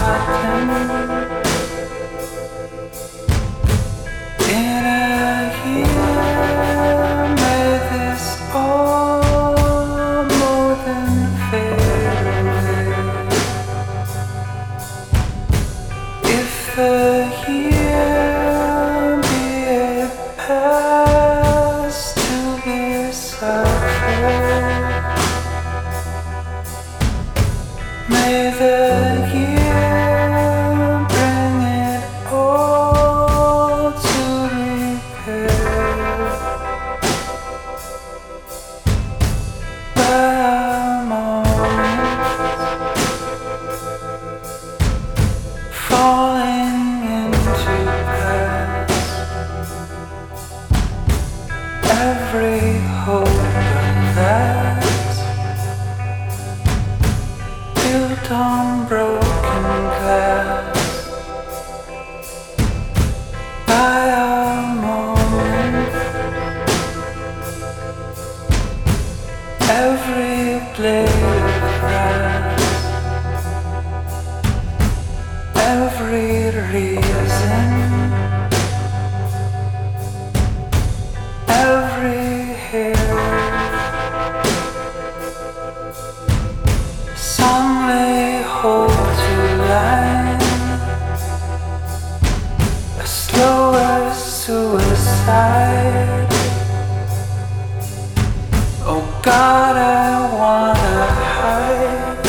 forgotten. In a year, may this all more than fade away. If the year be a past to be suffered, may the year bring it all to repair. But a moment falling into past, every hope alas built on broken glass. By a moment, every blade of grass, every reason, every hair, some may hold to line, a slower suicide. Oh God, I wanna hide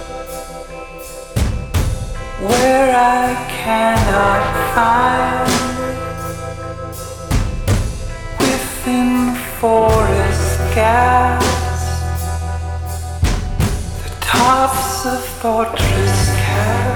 where I cannot find, within forest gaps, the tops of fortress caps.